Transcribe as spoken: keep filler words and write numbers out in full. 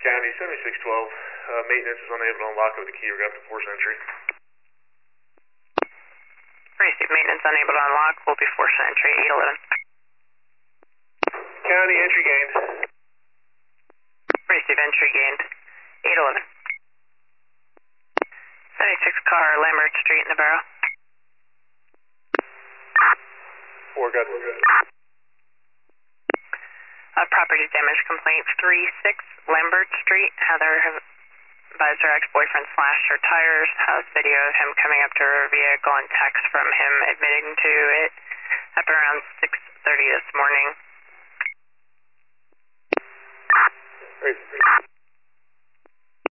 County seventy-six twelve, uh, maintenance is unable to unlock it with the key. We're going to have to force entry. Receive maintenance unable to unlock. Will be forced entry eight eleven. County entry gained. Receive entry gained eight eleven. seventy-six car, Lambert Street, Navarro. Four good. We're good. Uh, property damage complaint three six Lambert Street. Heather advised her ex-boyfriend slashed her tires. Has video of him coming up to her vehicle and text from him admitting to it up around six thirty this morning. Great.